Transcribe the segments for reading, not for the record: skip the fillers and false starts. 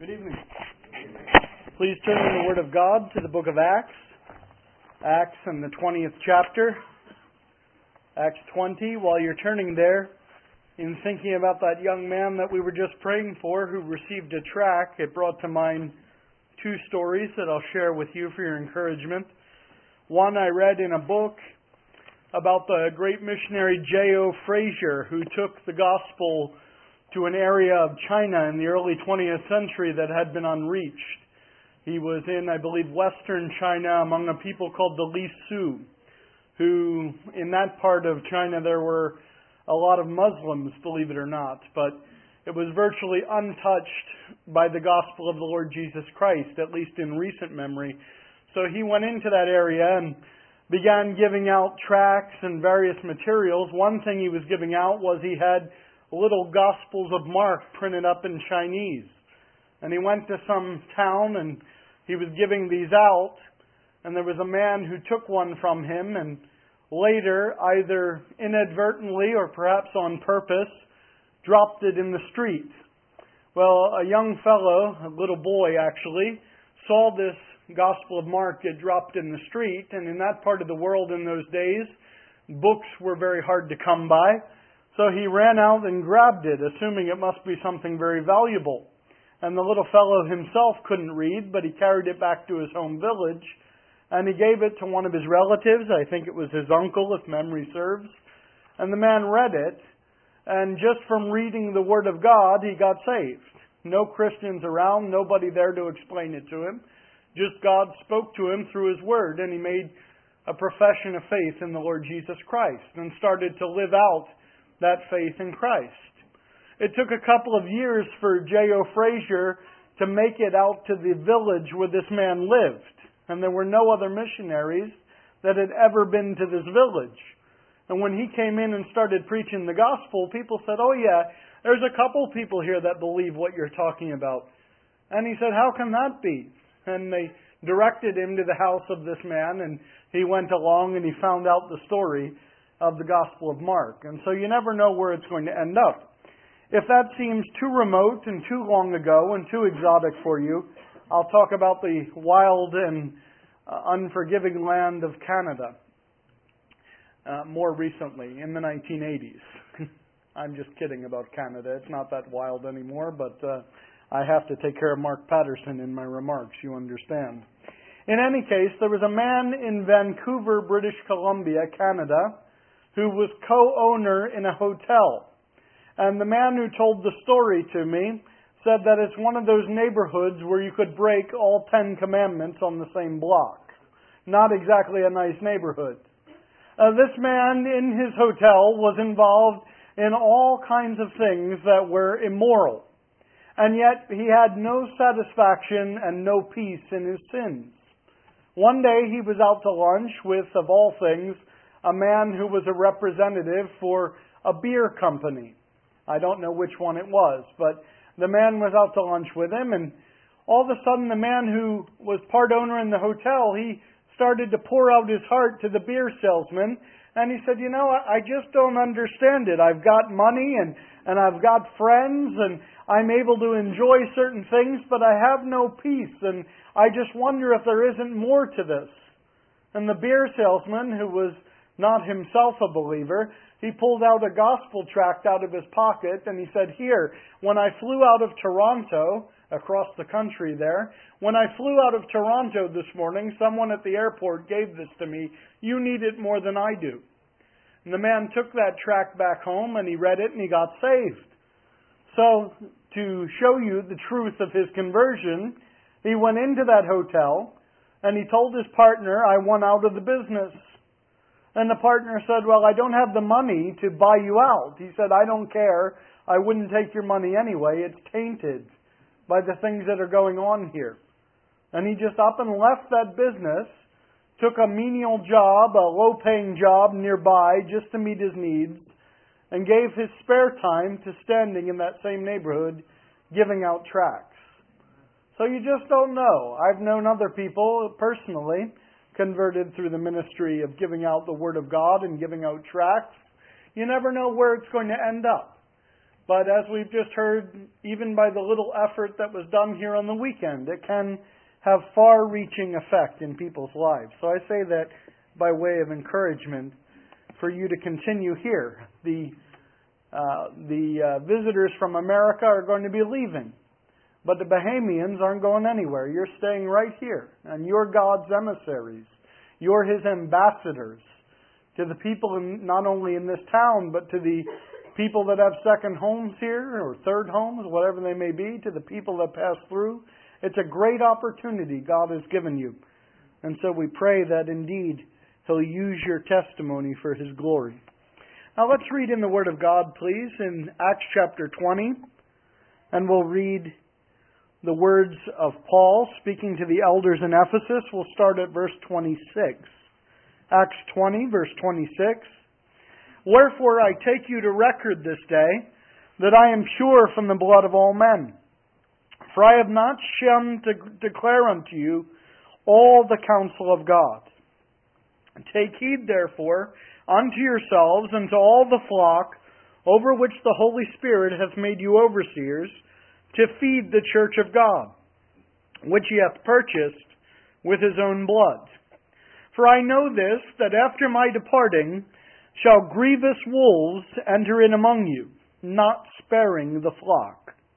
Good evening. Please turn in the Word of God to the book of Acts. Acts in the 20th chapter. Acts 20. While you're turning there, in thinking about that young man that we were just praying for who received a tract, it brought to mind two stories that I'll share with you for your encouragement. One I read in a book about the great missionary J.O. Frazier, who took the gospel to an area of China in the early 20th century that had been unreached. He was in, I believe, western China among a people called the Li Su, who in that part of China there were a lot of Muslims, believe it or not, but it was virtually untouched by the gospel of the Lord Jesus Christ, at least in recent memory. So he went into that area and began giving out tracts and various materials. One thing he was giving out was he had little Gospels of Mark printed up in Chinese. And he went to some town and he was giving these out. And there was a man who took one from him and later, either inadvertently or perhaps on purpose, dropped it in the street. Well, a young fellow, a little boy actually, saw this Gospel of Mark get dropped in the street. And in that part of the world in those days, books were very hard to come by. So he ran out and grabbed it, assuming it must be something very valuable. And the little fellow himself couldn't read, but he carried it back to his home village, and he gave it to one of his relatives. I think it was his uncle, if memory serves. And the man read it, and just from reading the Word of God, he got saved. No Christians around, nobody there to explain it to him. Just God spoke to him through His Word, and he made a profession of faith in the Lord Jesus Christ, and started to live out that faith in Christ. It took a couple of years for J.O. Frazier to make it out to the village where this man lived. And there were no other missionaries that had ever been to this village. And when he came in and started preaching the gospel, people said, "Oh yeah, there's a couple people here that believe what you're talking about." And he said, "How can that be?" And they directed him to the house of this man, and he went along and he found out the story of the Gospel of Mark. And so you never know where it's going to end up. If that seems too remote and too long ago and too exotic for you, I'll talk about the wild and unforgiving land of Canada more recently, in the 1980s. I'm just kidding about Canada. It's not that wild anymore, but I have to take care of Mark Patterson in my remarks, you understand. In any case, there was a man in Vancouver, British Columbia, Canada, who was co-owner in a hotel. And the man who told the story to me said that it's one of those neighborhoods where you could break all 10 commandments on the same block. Not exactly a nice neighborhood. This man in his hotel was involved in all kinds of things that were immoral. And yet he had no satisfaction and no peace in his sins. One day he was out to lunch with, of all things, a man who was a representative for a beer company. I don't know which one it was, but the man was out to lunch with him, and all of a sudden the man who was part owner in the hotel, he started to pour out his heart to the beer salesman, and he said, "You know, I just don't understand it. I've got money and I've got friends and I'm able to enjoy certain things, but I have no peace, and I just wonder if there isn't more to this." And the beer salesman, who was not himself a believer, he pulled out a gospel tract out of his pocket and he said, "Here, when I flew out of Toronto," across the country there, "when I flew out of Toronto this morning, someone at the airport gave this to me. You need it more than I do." And the man took that tract back home and he read it and he got saved. So, to show you the truth of his conversion, he went into that hotel and he told his partner, "I want out of the business." And the partner said, "Well, I don't have the money to buy you out." He said, "I don't care. I wouldn't take your money anyway. It's tainted by the things that are going on here." And he just up and left that business, took a menial job, a low-paying job nearby just to meet his needs, and gave his spare time to standing in that same neighborhood giving out tracts. So you just don't know. I've known other people personally converted through the ministry of giving out the Word of God and giving out tracts. You never know where it's going to end up. But as we've just heard, even by the little effort that was done here on the weekend, it can have far-reaching effect in people's lives. So I say that by way of encouragement for you to continue here. The visitors from America are going to be leaving, but the Bahamians aren't going anywhere. You're staying right here, and you're God's emissaries. You're His ambassadors to the people not only in this town, but to the people that have second homes here, or third homes, whatever they may be, to the people that pass through. It's a great opportunity God has given you. And so we pray that indeed He'll use your testimony for His glory. Now let's read in the Word of God, please, in Acts chapter 20. And we'll read the words of Paul speaking to the elders in Ephesus. We'll start at verse 26. Acts 20, verse 26. Wherefore I take you to record this day, that I am pure from the blood of all men. For I have not shunned to declare unto you all the counsel of God. Take heed therefore unto yourselves and to all the flock over which the Holy Spirit hath made you overseers, to feed the church of God, which He hath purchased with His own blood. For I know this, that after my departing shall grievous wolves enter in among you, not sparing the flock.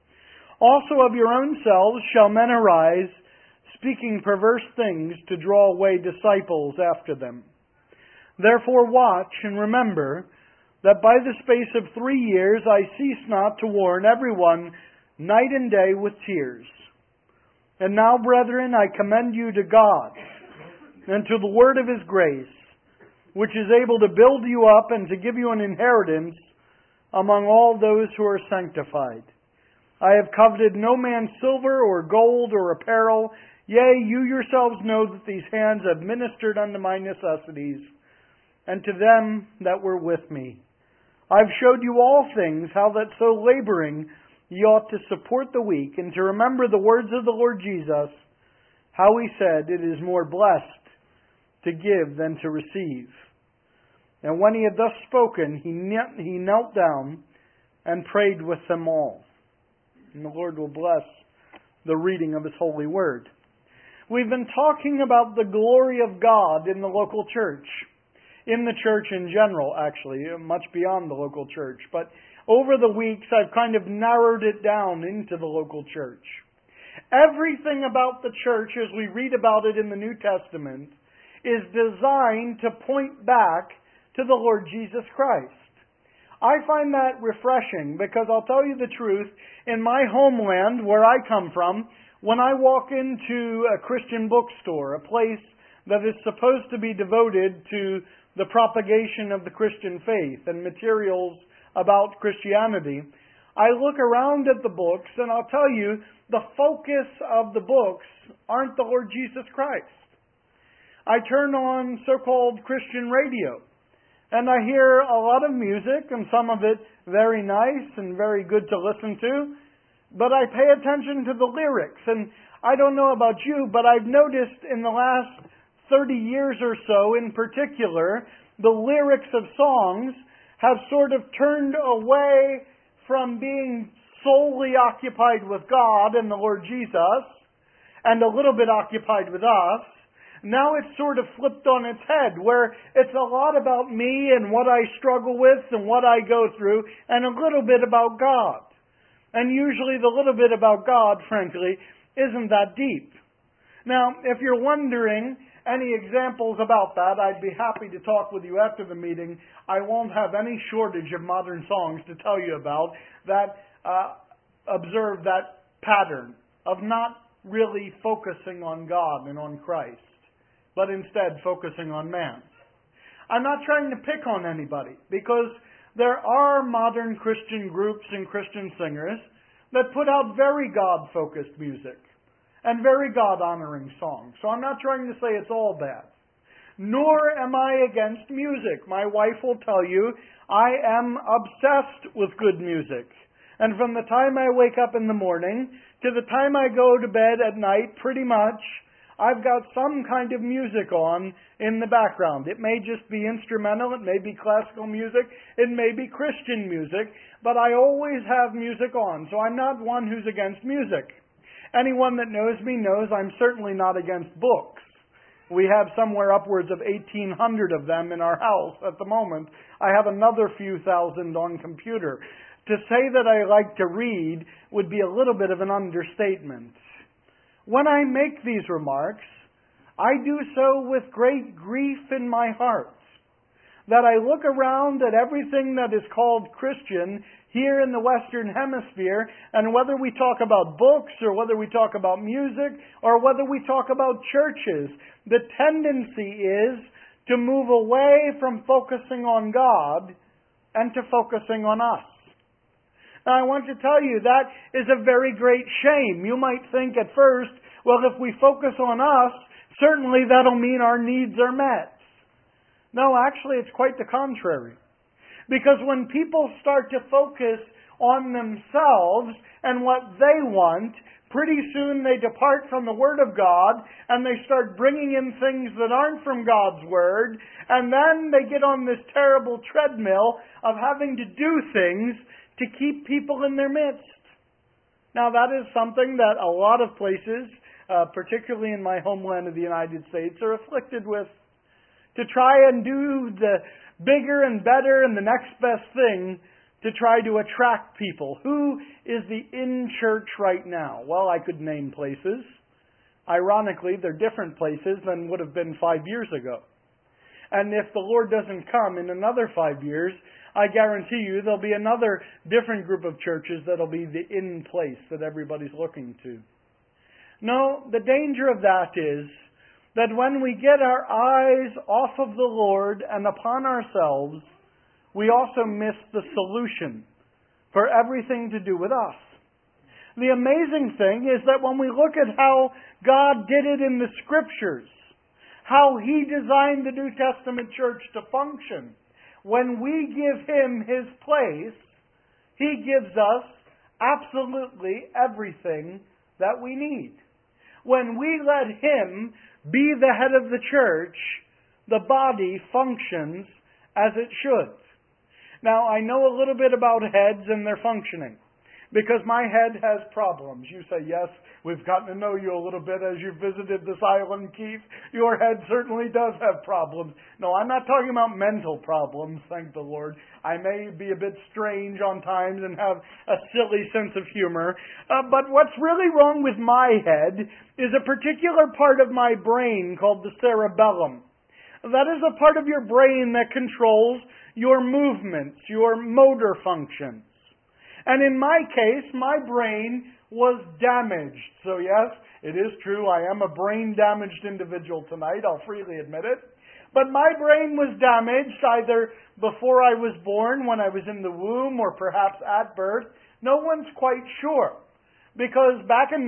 Also of your own selves shall men arise, speaking perverse things to draw away disciples after them. Therefore watch and remember that by the space of 3 years I cease not to warn everyone night and day with tears. And now, brethren, I commend you to God and to the word of His grace, which is able to build you up and to give you an inheritance among all those who are sanctified. I have coveted no man's silver or gold or apparel. Yea, you yourselves know that these hands have ministered unto my necessities, and to them that were with me. I have showed you all things, how that so laboring ye ought to support the weak, and to remember the words of the Lord Jesus, how He said, it is more blessed to give than to receive. And when He had thus spoken, he knelt down and prayed with them all. And the Lord will bless the reading of His holy word. We've been talking about the glory of God in the local church. In the church in general, actually, much beyond the local church. But over the weeks, I've kind of narrowed it down into the local church. Everything about the church, as we read about it in the New Testament, is designed to point back to the Lord Jesus Christ. I find that refreshing because I'll tell you the truth, in my homeland, where I come from, when I walk into a Christian bookstore, a place that is supposed to be devoted to the propagation of the Christian faith and materials about Christianity, I look around at the books and I'll tell you, the focus of the books aren't the Lord Jesus Christ. I turn on so-called Christian radio and I hear a lot of music, and some of it very nice and very good to listen to, but I pay attention to the lyrics. And I don't know about you, but I've noticed in the last 30 years or so in particular, the lyrics of songs have sort of turned away from being solely occupied with God and the Lord Jesus, and a little bit occupied with us. Now it's sort of flipped on its head, where it's a lot about me and what I struggle with and what I go through, and a little bit about God. And usually the little bit about God, frankly, isn't that deep. Now, if you're wondering any examples about that, I'd be happy to talk with you after the meeting. I won't have any shortage of modern songs to tell you about that observe that pattern of not really focusing on God and on Christ, but instead focusing on man. I'm not trying to pick on anybody, because there are modern Christian groups and Christian singers that put out very God-focused music and very God-honoring songs. So I'm not trying to say it's all bad. Nor am I against music. My wife will tell you I am obsessed with good music. And from the time I wake up in the morning to the time I go to bed at night, pretty much, I've got some kind of music on in the background. It may just be instrumental, it may be classical music, it may be Christian music, but I always have music on, so I'm not one who's against music. Anyone that knows me knows I'm certainly not against books. We have somewhere upwards of 1,800 of them in our house at the moment. I have another few thousand on computer. To say that I like to read would be a little bit of an understatement. When I make these remarks, I do so with great grief in my heart that I look around at everything that is called Christian here in the Western Hemisphere, and whether we talk about books or whether we talk about music or whether we talk about churches, the tendency is to move away from focusing on God and to focusing on us. Now, I want to tell you that is a very great shame. You might think at first, well, if we focus on us, certainly that'll mean our needs are met. No, actually, it's quite the contrary. Because when people start to focus on themselves and what they want, pretty soon they depart from the Word of God and they start bringing in things that aren't from God's Word, and then they get on this terrible treadmill of having to do things to keep people in their midst. Now, that is something that a lot of places, particularly in my homeland of the United States, are afflicted with. To try and do the bigger and better and the next best thing to try to attract people. Who is the in church right now? Well, I could name places. Ironically, they're different places than would have been 5 years ago. And if the Lord doesn't come in another 5 years, I guarantee you there'll be another different group of churches that'll be the in place that everybody's looking to. No, the danger of that is that when we get our eyes off of the Lord and upon ourselves, we also miss the solution for everything to do with us. The amazing thing is that when we look at how God did it in the Scriptures, how He designed the New Testament church to function, when we give Him His place, He gives us absolutely everything that we need. When we let Him be the head of the church, the body functions as it should. Now, I know a little bit about heads and their functioning, because my head has problems. You say, yes, we've gotten to know you a little bit as you've visited this island, Keith. Your head certainly does have problems. No, I'm not talking about mental problems, thank the Lord. I may be a bit strange on times and have a silly sense of humor. But what's really wrong with my head is a particular part of my brain called the cerebellum. That is a part of your brain that controls your movements, your motor functions. And in my case, my brain was damaged. So yes, it is true, I am a brain-damaged individual tonight. I'll freely admit it. But my brain was damaged either before I was born, when I was in the womb, or perhaps at birth. No one's quite sure. Because back in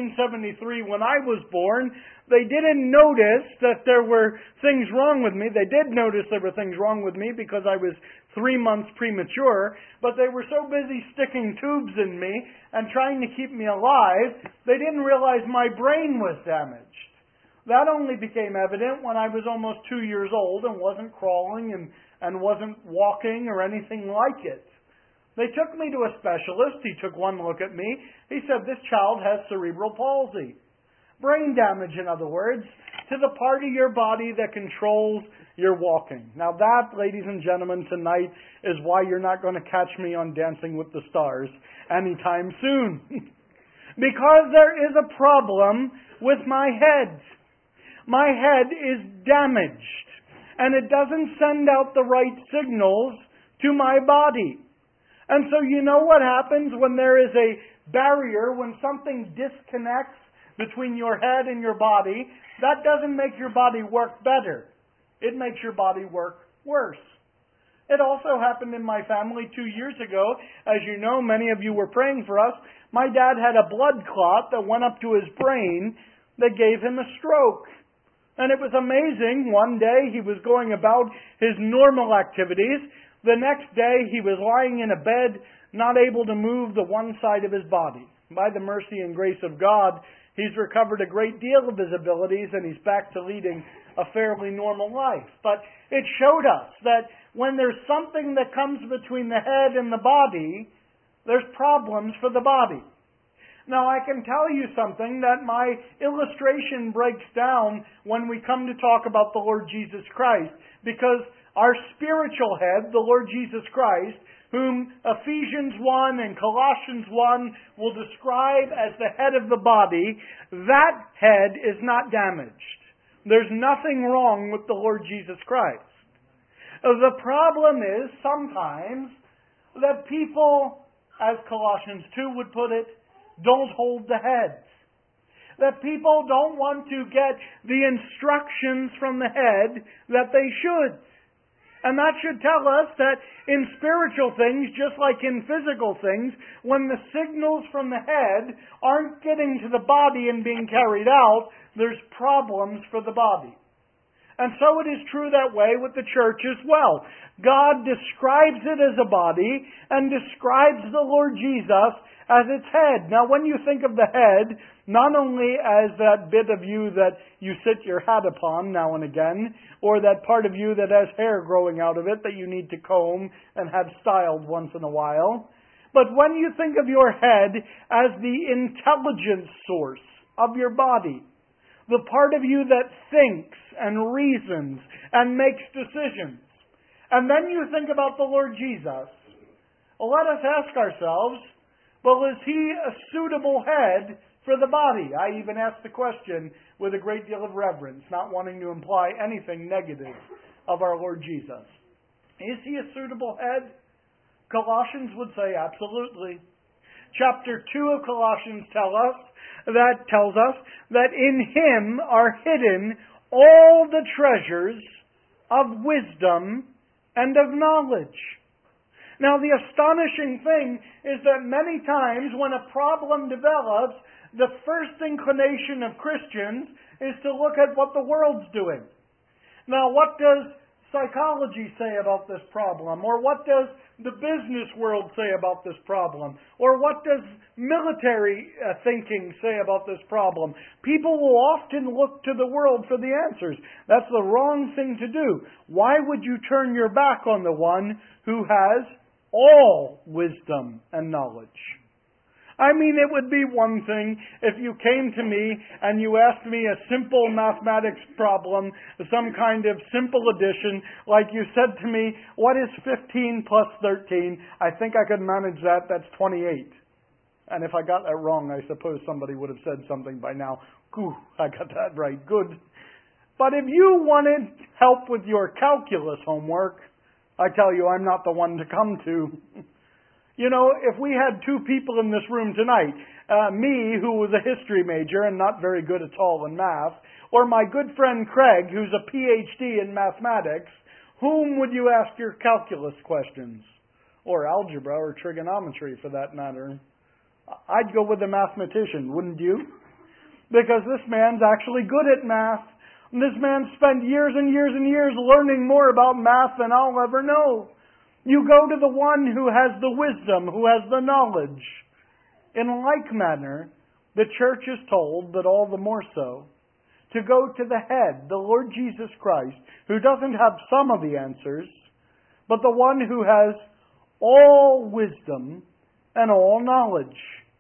1973, when I was born, they didn't notice that there were things wrong with me. They did notice there were things wrong with me because I was 3 months premature, but they were so busy sticking tubes in me and trying to keep me alive, they didn't realize my brain was damaged. That only became evident when I was almost 2 years old and wasn't crawling and wasn't walking or anything like it. They took me to a specialist. He took one look at me. He said, this child has cerebral palsy. Brain damage, in other words, to the part of your body that controls your walking. Now that, ladies and gentlemen, tonight is why you're not going to catch me on Dancing with the Stars anytime soon. Because there is a problem with my head. My head is damaged, and it doesn't send out the right signals to my body. And so you know what happens when there is a barrier, when something disconnects between your head and your body? That doesn't make your body work better. It makes your body work worse. It also happened in my family 2 years ago. As you know, many of you were praying for us. My dad had a blood clot that went up to his brain that gave him a stroke. And it was amazing. One day he was going about his normal activities. The next day, he was lying in a bed, not able to move the one side of his body. By the mercy and grace of God, He's recovered a great deal of his abilities and he's back to leading a fairly normal life. But it showed us that when there's something that comes between the head and the body, there's problems for the body. Now, I can tell you something that my illustration breaks down when we come to talk about the Lord Jesus Christ, because our spiritual head, the Lord Jesus Christ, whom Ephesians 1 and Colossians 1 will describe as the head of the body, that head is not damaged. There's nothing wrong with the Lord Jesus Christ. The problem is sometimes that people, as Colossians 2 would put it, don't hold the heads. That people don't want to get the instructions from the head that they should. And that should tell us that in spiritual things, just like in physical things, when the signals from the head aren't getting to the body and being carried out, there's problems for the body. And so it is true that way with the church as well. God describes it as a body and describes the Lord Jesus as its head. Now, when you think of the head, not only as that bit of you that you sit your hat upon now and again, or that part of you that has hair growing out of it that you need to comb and have styled once in a while, but when you think of your head as the intelligence source of your body, the part of you that thinks and reasons and makes decisions, and then you think about the Lord Jesus, let us ask ourselves, well, is He a suitable head for the body? I even asked the question with a great deal of reverence, not wanting to imply anything negative of our Lord Jesus. Is He a suitable head? Colossians would say absolutely. Chapter 2 of Colossians tells us that in Him are hidden all the treasures of wisdom and of knowledge. Now, the astonishing thing is that many times when a problem develops, the first inclination of Christians is to look at what the world's doing. Now, what does psychology say about this problem? Or what does the business world say about this problem? Or what does military thinking say about this problem? People will often look to the world for the answers. That's the wrong thing to do. Why would you turn your back on the one who has all wisdom and knowledge? I mean, it would be one thing if you came to me and you asked me a simple mathematics problem, some kind of simple addition, like you said to me, what is 15 plus 13? I think I could manage that. That's 28. And if I got that wrong, I suppose somebody would have said something by now. Ooh, I got that right. Good. But if you wanted help with your calculus homework, I tell you, I'm not the one to come to. You know, if we had two people in this room tonight, me, who was a history major and not very good at all in math, or my good friend Craig, who's a PhD in mathematics, whom would you ask your calculus questions? Or algebra, or trigonometry for that matter? I'd go with a mathematician, wouldn't you? Because this man's actually good at math. This man spent years and years and years learning more about math than I'll ever know. You go to the one who has the wisdom, who has the knowledge. In like manner, the church is told, but all the more so, to go to the head, the Lord Jesus Christ, who doesn't have some of the answers, but the one who has all wisdom and all knowledge.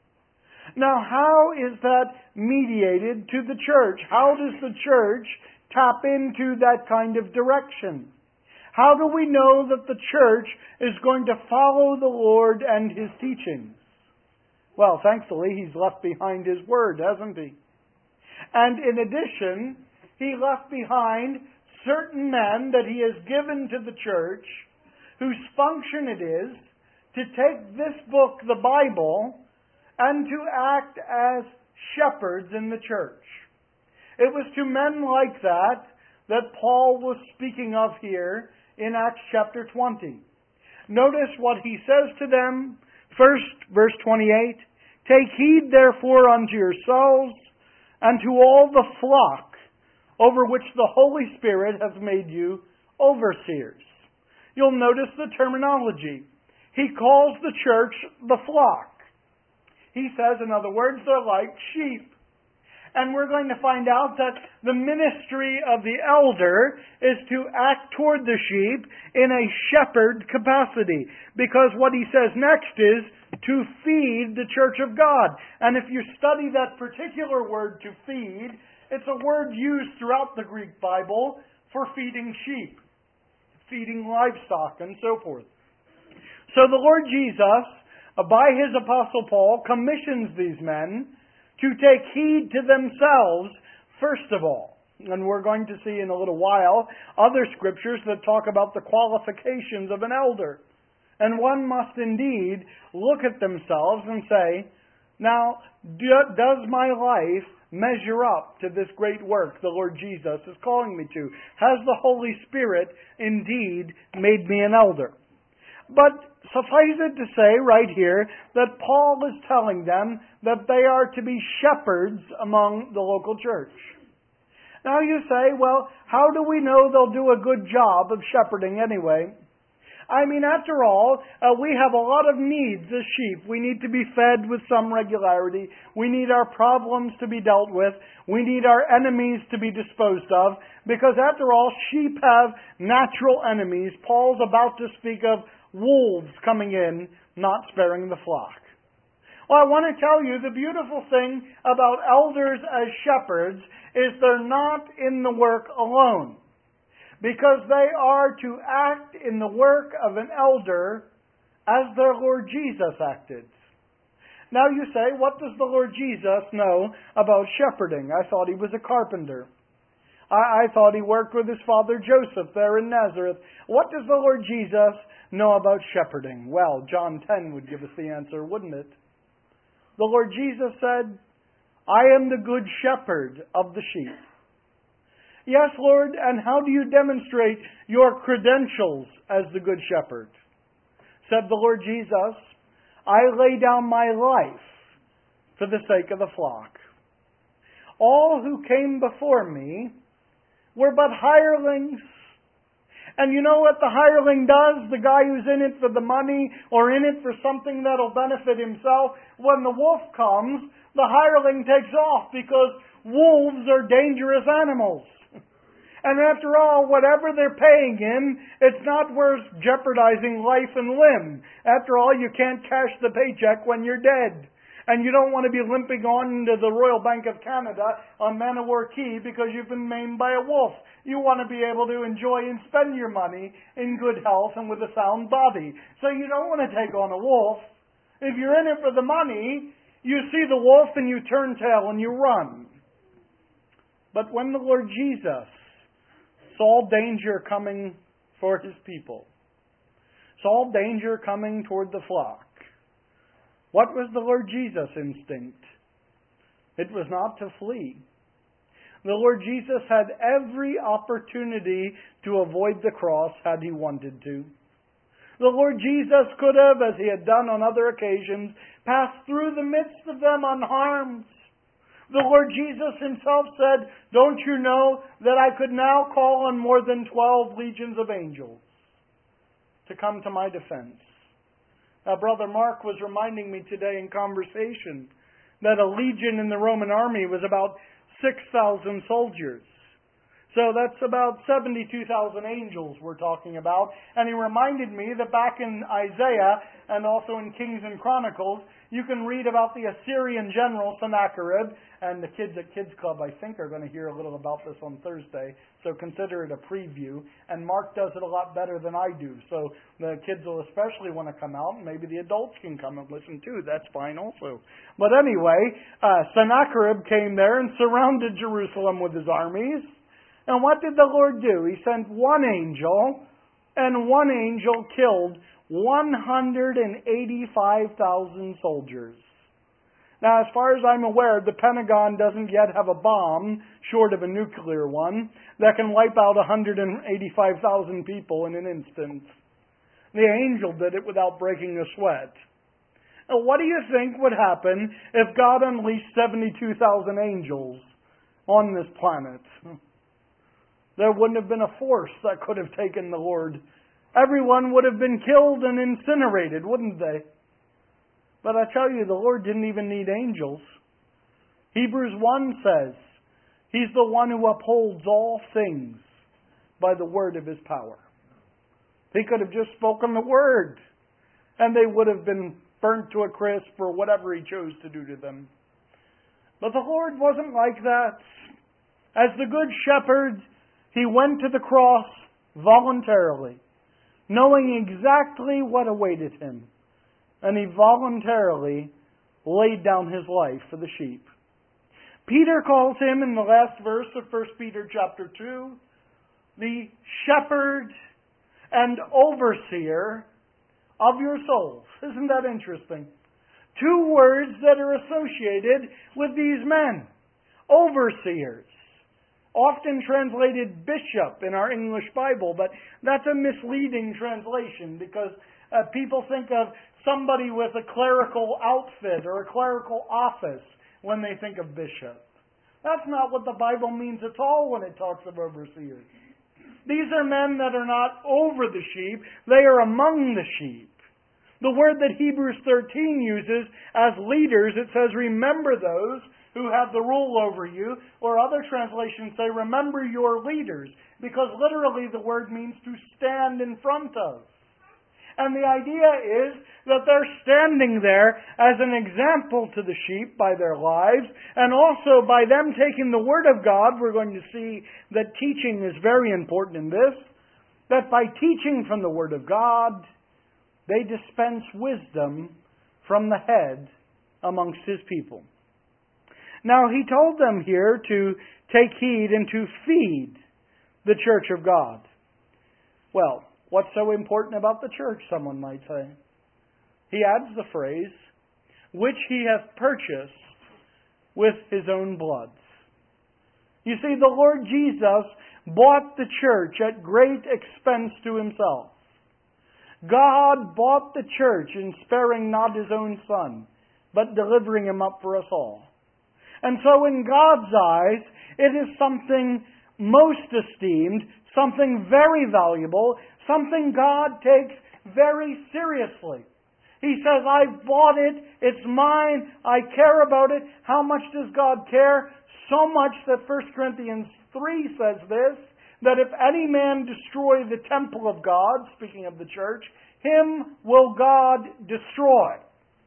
Now, how is that mediated to the church? How does the church tap into that kind of direction? How do we know that the church is going to follow the Lord and His teachings? Well, thankfully, He's left behind His Word, hasn't He? And in addition, He left behind certain men that He has given to the church, whose function it is to take this book, the Bible, and to act as shepherds in the church. It was to men like that Paul was speaking of here in Acts chapter 20. Notice what he says to them. First, verse 28, "Take heed therefore unto yourselves and to all the flock over which the Holy Spirit hath made you overseers." You'll notice the terminology. He calls the church the flock. He says, in other words, they're like sheep. And we're going to find out that the ministry of the elder is to act toward the sheep in a shepherd capacity. Because what he says next is to feed the church of God. And if you study that particular word, to feed, it's a word used throughout the Greek Bible for feeding sheep, feeding livestock, and so forth. So the Lord Jesus, by his Apostle Paul, commissions these men to take heed to themselves, first of all. And we're going to see in a little while other scriptures that talk about the qualifications of an elder. And one must indeed look at themselves and say, now, does my life measure up to this great work the Lord Jesus is calling me to? Has the Holy Spirit indeed made me an elder? But suffice it to say right here that Paul is telling them that they are to be shepherds among the local church. Now you say, well, how do we know they'll do a good job of shepherding anyway? I mean, after all, we have a lot of needs as sheep. We need to be fed with some regularity. We need our problems to be dealt with. We need our enemies to be disposed of. Because after all, sheep have natural enemies. Paul's about to speak of wolves coming in, not sparing the flock. Well, I want to tell you, the beautiful thing about elders as shepherds is they're not in the work alone. Because they are to act in the work of an elder as their Lord Jesus acted. Now you say, what does the Lord Jesus know about shepherding? I thought he was a carpenter. I thought he worked with his father Joseph there in Nazareth. What does the Lord Jesus know about shepherding? Well, John 10 would give us the answer, wouldn't it? The Lord Jesus said, I am the good shepherd of the sheep. Yes, Lord, and how do you demonstrate your credentials as the good shepherd? Said the Lord Jesus, I lay down my life for the sake of the flock. All who came before me were but hirelings. And you know what the hireling does? The guy who's in it for the money or in it for something that'll benefit himself. When the wolf comes, the hireling takes off because wolves are dangerous animals. And after all, whatever they're paying him, it's not worth jeopardizing life and limb. After all, you can't cash the paycheck when you're dead. And you don't want to be limping on into the Royal Bank of Canada on Man-o-War Quay because you've been maimed by a wolf. You want to be able to enjoy and spend your money in good health and with a sound body. So you don't want to take on a wolf. If you're in it for the money, you see the wolf and you turn tail and you run. But when the Lord Jesus saw danger coming for his people, saw danger coming toward the flock, what was the Lord Jesus' instinct? It was not to flee. The Lord Jesus had every opportunity to avoid the cross had he wanted to. The Lord Jesus could have, as he had done on other occasions, passed through the midst of them unharmed. The Lord Jesus himself said, don't you know that I could now call on more than 12 legions of angels to come to my defense? Now, Brother Mark was reminding me today in conversation that a legion in the Roman army was about 6,000 soldiers. So that's about 72,000 angels we're talking about. And he reminded me that back in Isaiah and also in Kings and Chronicles, you can read about the Assyrian general Sennacherib. And the kids at Kids Club, I think, are going to hear a little about this on Thursday. So consider it a preview. And Mark does it a lot better than I do. So the kids will especially want to come out. And maybe the adults can come and listen too. That's fine also. But anyway, Sennacherib came there and surrounded Jerusalem with his armies. And what did the Lord do? He sent one angel, and one angel killed 185,000 soldiers. Now, as far as I'm aware, the Pentagon doesn't yet have a bomb, short of a nuclear one, that can wipe out 185,000 people in an instant. The angel did it without breaking a sweat. Now, what do you think would happen if God unleashed 72,000 angels on this planet? There wouldn't have been a force that could have taken the Lord. Everyone would have been killed and incinerated, wouldn't they? But I tell you, the Lord didn't even need angels. Hebrews 1 says, He's the one who upholds all things by the word of His power. He could have just spoken the word, and they would have been burnt to a crisp or whatever He chose to do to them. But the Lord wasn't like that. As the Good Shepherd, He went to the cross voluntarily, knowing exactly what awaited Him. And He voluntarily laid down His life for the sheep. Peter calls Him in the last verse of 1 Peter chapter 2, the shepherd and overseer of your souls. Isn't that interesting? Two words that are associated with these men. Overseers. Often translated bishop in our English Bible, but that's a misleading translation because people think of somebody with a clerical outfit or a clerical office when they think of bishop. That's not what the Bible means at all when it talks of overseers. These are men that are not over the sheep, they are among the sheep. The word that Hebrews 13 uses as leaders, it says, remember those who have the rule over you, or other translations say, remember your leaders, because literally the word means to stand in front of. And the idea is that they're standing there as an example to the sheep by their lives, and also by them taking the Word of God. We're going to see that teaching is very important in this, that by teaching from the Word of God, they dispense wisdom from the head amongst His people. Now, He told them here to take heed and to feed the church of God. Well, what's so important about the church, someone might say? He adds the phrase, which He hath purchased with His own blood. You see, the Lord Jesus bought the church at great expense to Himself. God bought the church in sparing not His own Son, but delivering Him up for us all. And so in God's eyes, it is something most esteemed, something very valuable, something God takes very seriously. He says, I've bought it, it's mine, I care about it. How much does God care? So much that 1 Corinthians 3 says this, that if any man destroy the temple of God, speaking of the church, him will God destroy.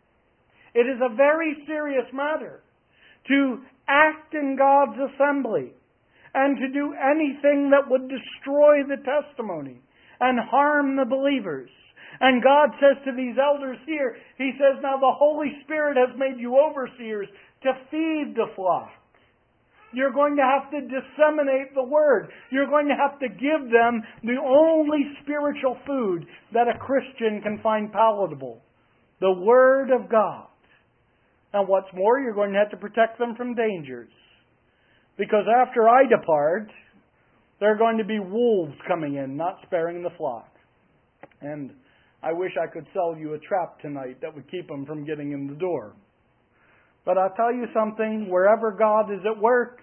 It is a very serious matter to act in God's assembly and to do anything that would destroy the testimony and harm the believers. And God says to these elders here, He says, now the Holy Spirit has made you overseers to feed the flock. You're going to have to disseminate the Word. You're going to have to give them the only spiritual food that a Christian can find palatable. The Word of God. And what's more, you're going to have to protect them from dangers. Because after I depart, there are going to be wolves coming in, not sparing the flock. And I wish I could sell you a trap tonight that would keep them from getting in the door. But I'll tell you something, wherever God is at work,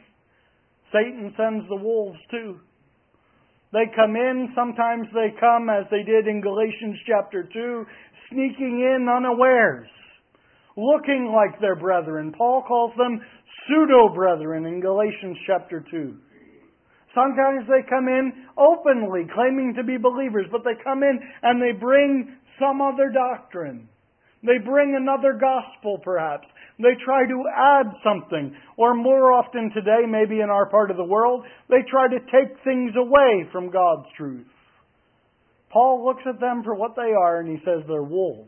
Satan sends the wolves too. They come in, sometimes they come, as they did in Galatians chapter 2, sneaking in unawares, looking like their brethren. Paul calls them pseudo-brethren in Galatians chapter 2. Sometimes they come in openly, claiming to be believers, but they come in and they bring some other doctrine. They bring another gospel, perhaps. They try to add something. Or more often today, maybe in our part of the world, they try to take things away from God's truth. Paul looks at them for what they are and he says they're wolves.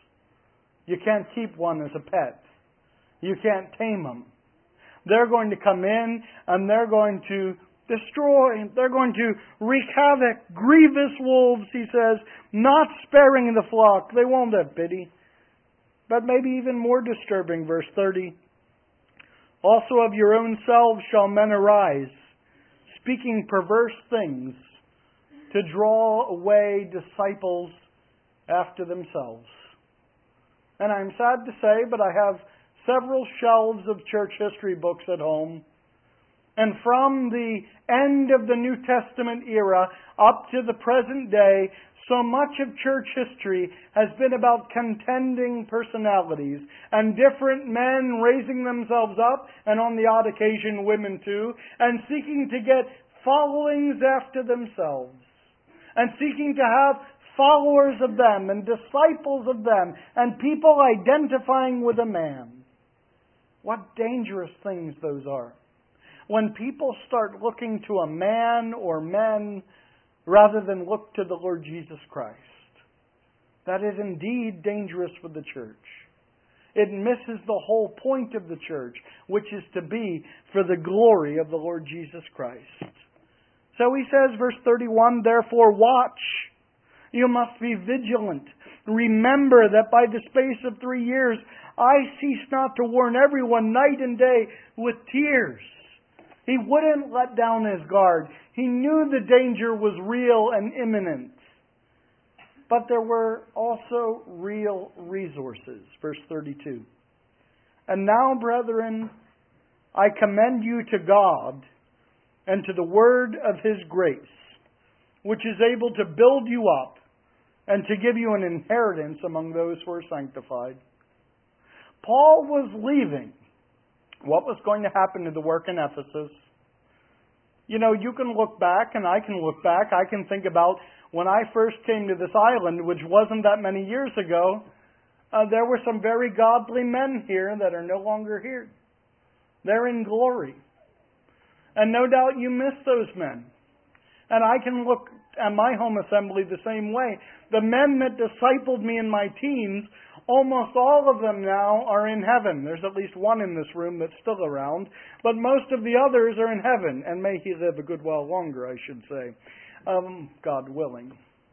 You can't keep one as a pet. You can't tame them. They're going to come in and they're going to destroy. They're going to wreak havoc. Grievous wolves, he says, not sparing the flock. They won't have pity. But maybe even more disturbing, verse 30. Also of your own selves shall men arise, speaking perverse things, to draw away disciples after themselves. And I'm sad to say, but I have several shelves of church history books at home. And from the end of the New Testament era up to the present day, so much of church history has been about contending personalities and different men raising themselves up, and on the odd occasion women too, and seeking to get followings after themselves, and seeking to have followers of them and disciples of them, and people identifying with a man. What dangerous things those are. When people start looking to a man or men rather than look to the Lord Jesus Christ, that is indeed dangerous for the church. It misses the whole point of the church, which is to be for the glory of the Lord Jesus Christ. So he says, verse 31, therefore watch. You must be vigilant. Remember that by the space of 3 years, I cease not to warn everyone night and day with tears. He wouldn't let down his guard. He knew the danger was real and imminent. But there were also real resources. Verse 32. And now, brethren, I commend you to God and to the word of His grace, which is able to build you up and to give you an inheritance among those who are sanctified. Paul was leaving. What was going to happen to the work in Ephesus? You know, you can look back, and I can look back. I can think about when I first came to this island, which wasn't that many years ago. There were some very godly men here that are no longer here. They're in glory. And no doubt you miss those men. And I can look at my home assembly the same way. The men that discipled me in my teens, almost all of them now are in heaven. There's at least one in this room that's still around. But most of the others are in heaven. And may he live a good while longer, I should say. God willing.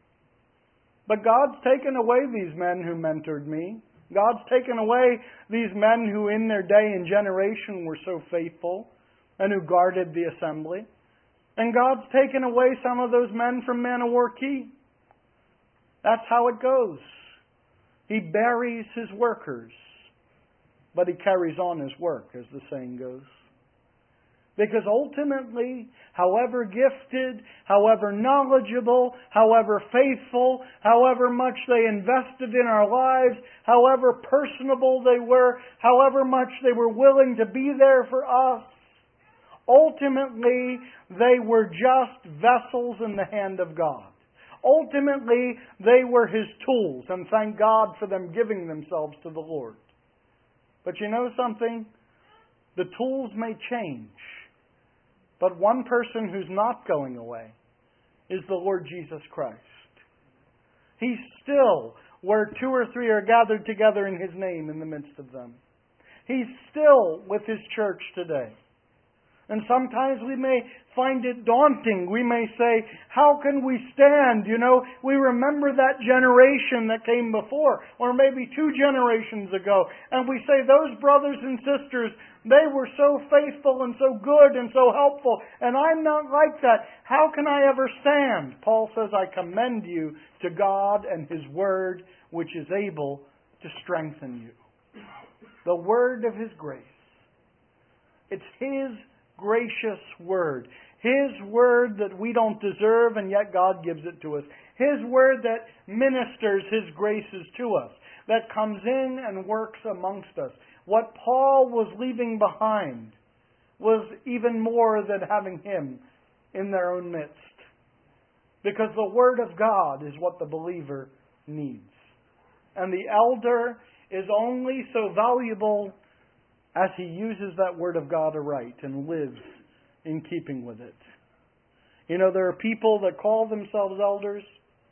But God's taken away these men who mentored me. God's taken away these men who in their day and generation were so faithful and who guarded the assembly. And God's taken away some of those men from Man of War Key. That's how it goes. He buries his workers, but he carries on his work, as the saying goes. Because ultimately, however gifted, however knowledgeable, however faithful, however much they invested in our lives, however personable they were, however much they were willing to be there for us, ultimately they were just vessels in the hand of God. Ultimately, they were His tools, and thank God for them giving themselves to the Lord. But you know something? The tools may change. But one person who's not going away is the Lord Jesus Christ. He's still where 2 or 3 are gathered together in His name in the midst of them. He's still with His church today. And sometimes we may find it daunting. We may say, how can we stand? You know, we remember that generation that came before, or maybe 2 generations ago, and we say, those brothers and sisters, they were so faithful and so good and so helpful, and I'm not like that. How can I ever stand? Paul says, I commend you to God and His Word, which is able to strengthen you. The Word of His grace. It's His gracious Word. His Word that we don't deserve, and yet God gives it to us. His Word that ministers His graces to us, that comes in and works amongst us. What Paul was leaving behind was even more than having him in their own midst. Because the Word of God is what the believer needs. And the elder is only so valuable as he uses that Word of God aright and lives in keeping with it. You know, there are people that call themselves elders,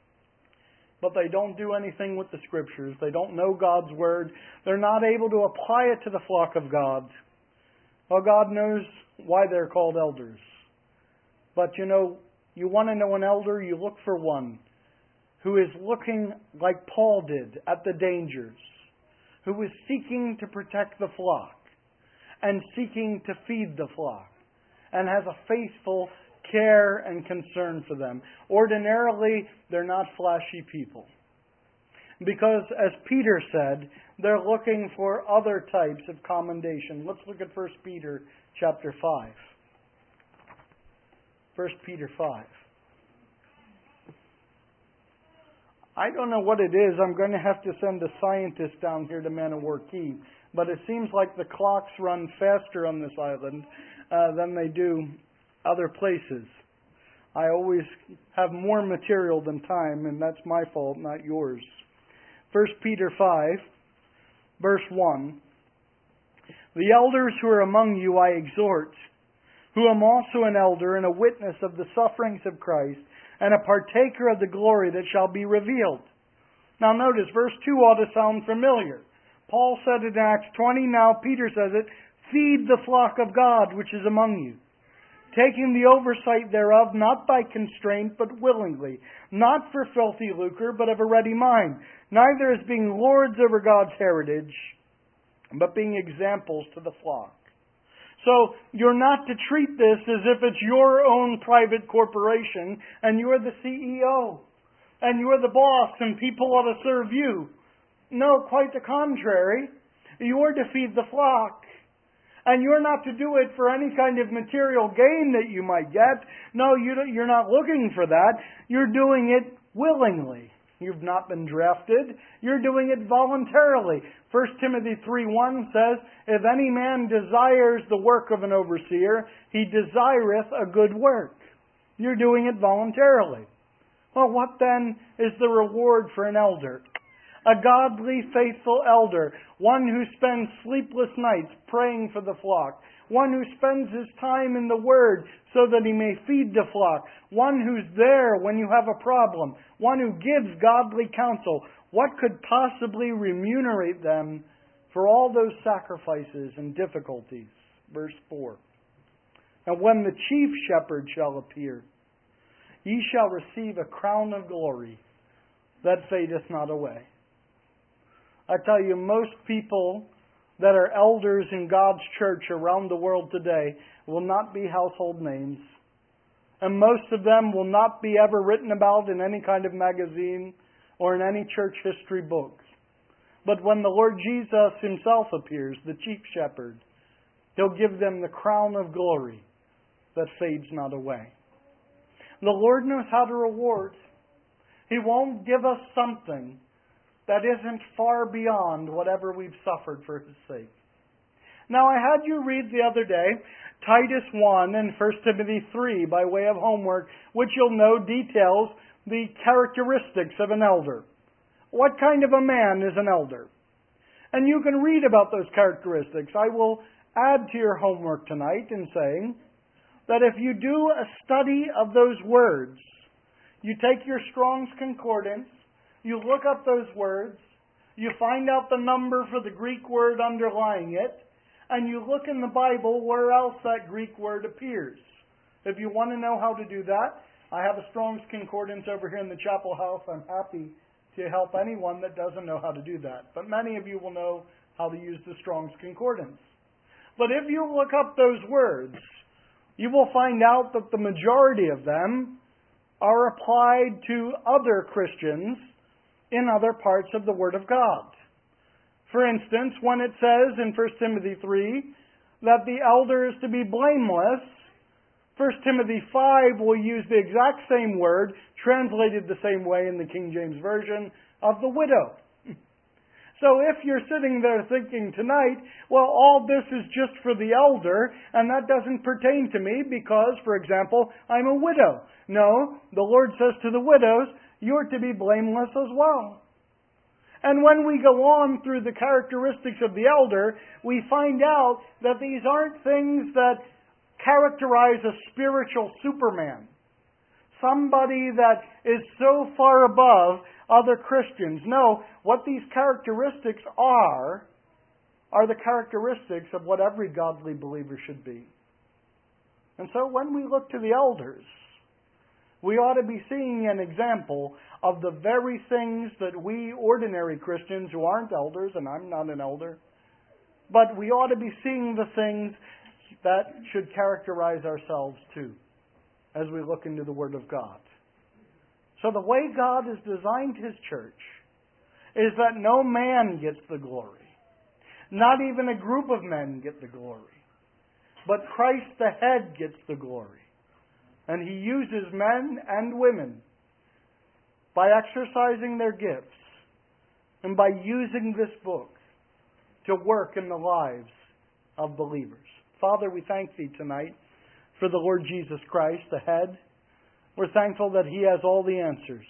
but they don't do anything with the Scriptures. They don't know God's Word. They're not able to apply it to the flock of God. Well, God knows why they're called elders. But you know, you want to know an elder, you look for one who is looking like Paul did at the dangers, who is seeking to protect the flock and seeking to feed the flock, and has a faithful care and concern for them. Ordinarily, they're not flashy people. Because, as Peter said, they're looking for other types of commendation. Let's look at 1 Peter chapter 5. 1 Peter 5. I don't know what it is. I'm going to have to send a scientist down here to Man of War Key. But it seems like the clocks run faster on this island than they do other places. I always have more material than time, and that's my fault, not yours. 1 Peter 5, verse 1. The elders who are among you I exhort, who am also an elder and a witness of the sufferings of Christ, and a partaker of the glory that shall be revealed. Now notice, verse 2 ought to sound familiar. Paul said it in Acts 20, now Peter says it, feed the flock of God which is among you, taking the oversight thereof, not by constraint, but willingly, not for filthy lucre, but of a ready mind, neither as being lords over God's heritage, but being examples to the flock. So you're not to treat this as if it's your own private corporation and you're the CEO and you're the boss and people ought to serve you. No, quite the contrary. You're to feed the flock. And you're not to do it for any kind of material gain that you might get. No, you're not looking for that. You're doing it willingly. You've not been drafted. You're doing it voluntarily. 1 Timothy 3:1 says, if any man desires the work of an overseer, he desireth a good work. You're doing it voluntarily. Well, what then is the reward for an elder? A godly, faithful elder, one who spends sleepless nights praying for the flock, one who spends his time in the Word so that he may feed the flock, one who's there when you have a problem, one who gives godly counsel. What could possibly remunerate them for all those sacrifices and difficulties? Verse 4. And when the chief shepherd shall appear, ye shall receive a crown of glory that fadeth not away. I tell you, most people that are elders in God's church around the world today will not be household names. And most of them will not be ever written about in any kind of magazine or in any church history books. But when the Lord Jesus Himself appears, the chief shepherd, He'll give them the crown of glory that fades not away. The Lord knows how to reward. He won't give us something that isn't far beyond whatever we've suffered for His sake. Now, I had you read the other day Titus 1 and 1 Timothy 3 by way of homework, which you'll know details the characteristics of an elder. What kind of a man is an elder? And you can read about those characteristics. I will add to your homework tonight in saying that if you do a study of those words, you take your Strong's Concordance, you look up those words, you find out the number for the Greek word underlying it, and you look in the Bible where else that Greek word appears. If you want to know how to do that, I have a Strong's Concordance over here in the chapel house. I'm happy to help anyone that doesn't know how to do that. But many of you will know how to use the Strong's Concordance. But if you look up those words, you will find out that the majority of them are applied to other Christians in other parts of the Word of God. For instance, when it says in 1 Timothy 3 that the elder is to be blameless, 1 Timothy 5 will use the exact same word, translated the same way in the King James Version, of the widow. So if you're sitting there thinking tonight, well, all this is just for the elder, and that doesn't pertain to me because, for example, I'm a widow. No, the Lord says to the widows, you're to be blameless as well. And when we go on through the characteristics of the elder, we find out that these aren't things that characterize a spiritual Superman. Somebody that is so far above other Christians. No, what these characteristics are the characteristics of what every godly believer should be. And so when we look to the elders, we ought to be seeing an example of the very things that we ordinary Christians who aren't elders, and I'm not an elder, but we ought to be seeing the things that should characterize ourselves too as we look into the Word of God. So the way God has designed His church is that no man gets the glory. Not even a group of men get the glory. But Christ the head gets the glory. And He uses men and women by exercising their gifts and by using this book to work in the lives of believers. Father, we thank Thee tonight for the Lord Jesus Christ, the head. We're thankful that He has all the answers.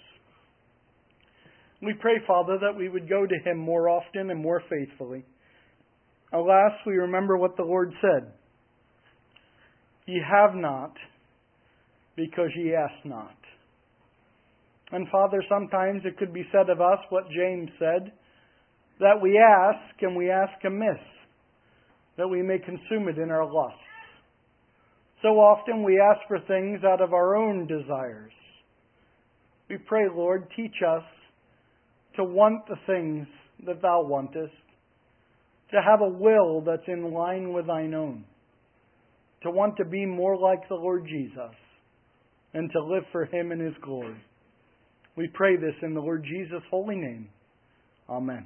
We pray, Father, that we would go to Him more often and more faithfully. Alas, we remember what the Lord said. Ye have not, because ye ask not. And Father, sometimes it could be said of us what James said, that we ask and we ask amiss, that we may consume it in our lusts. So often we ask for things out of our own desires. We pray, Lord, teach us to want the things that Thou wantest, to have a will that's in line with Thine own, to want to be more like the Lord Jesus, and to live for Him in His glory. We pray this in the Lord Jesus' holy name. Amen.